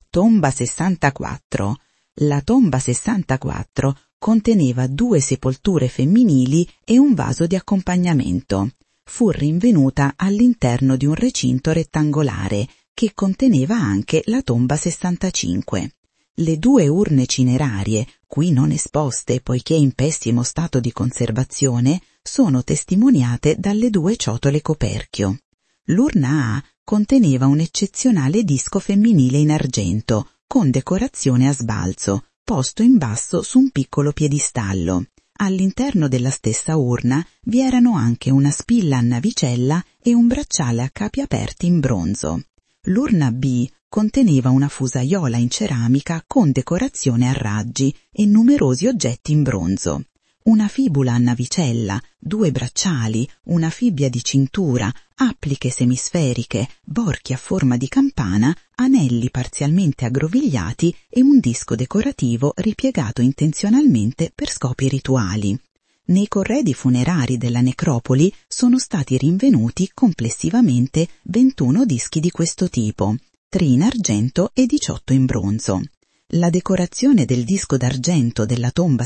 Tomba 64. La tomba 64 conteneva 2 sepolture femminili e un vaso di accompagnamento. Fu rinvenuta all'interno di un recinto rettangolare che conteneva anche la tomba 65. Le 2 urne cinerarie, qui non esposte poiché in pessimo stato di conservazione, sono testimoniate dalle 2 ciotole coperchio. L'urna A conteneva un eccezionale disco femminile in argento, con decorazione a sbalzo, posto in basso su un piccolo piedistallo. All'interno della stessa urna vi erano anche una spilla a navicella e un bracciale a capi aperti in bronzo. L'urna B conteneva una fusaiola in ceramica con decorazione a raggi e numerosi oggetti in bronzo. Una fibula a navicella, 2 bracciali, una fibbia di cintura, appliche semisferiche, borchi a forma di campana, anelli parzialmente aggrovigliati e un disco decorativo ripiegato intenzionalmente per scopi rituali. Nei corredi funerari della necropoli sono stati rinvenuti complessivamente 21 dischi di questo tipo, 3 in argento e 18 in bronzo. La decorazione del disco d'argento della tomba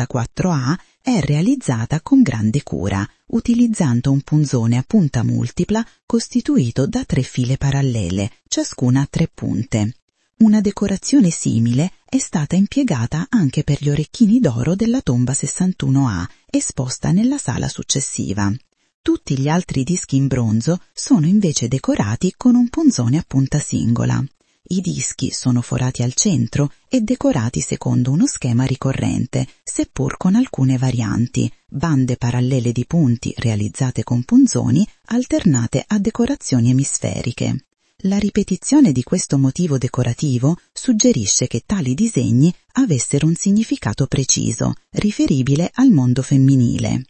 64A è realizzata con grande cura, utilizzando un punzone a punta multipla costituito da 3 file parallele, ciascuna a 3 punte. Una decorazione simile è stata impiegata anche per gli orecchini d'oro della tomba 61A, esposta nella sala successiva. Tutti gli altri dischi in bronzo sono invece decorati con un punzone a punta singola. I dischi sono forati al centro e decorati secondo uno schema ricorrente, seppur con alcune varianti, bande parallele di punti realizzate con punzoni alternate a decorazioni emisferiche. La ripetizione di questo motivo decorativo suggerisce che tali disegni avessero un significato preciso, riferibile al mondo femminile.